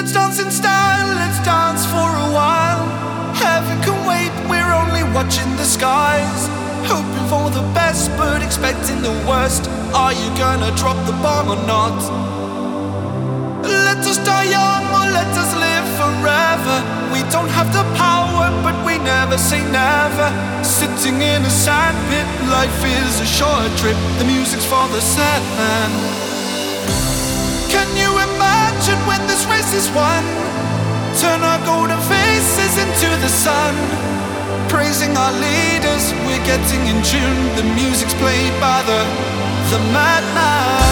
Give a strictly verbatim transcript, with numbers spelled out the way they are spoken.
Let's dance in style, let's dance for a while. Heaven can wait, we're only watching the skies. Hoping for the best but expecting the worst. Are you gonna drop the bomb or not? Let us die young or let us live forever. We don't have the power but we never say never. Sitting in a sandpit, life is a short trip. The music's for the sad man. Can you imagine when this race is won? Turn our golden faces into the sun. Praising our leaders, we're getting in tune. The music's played by the, the madman.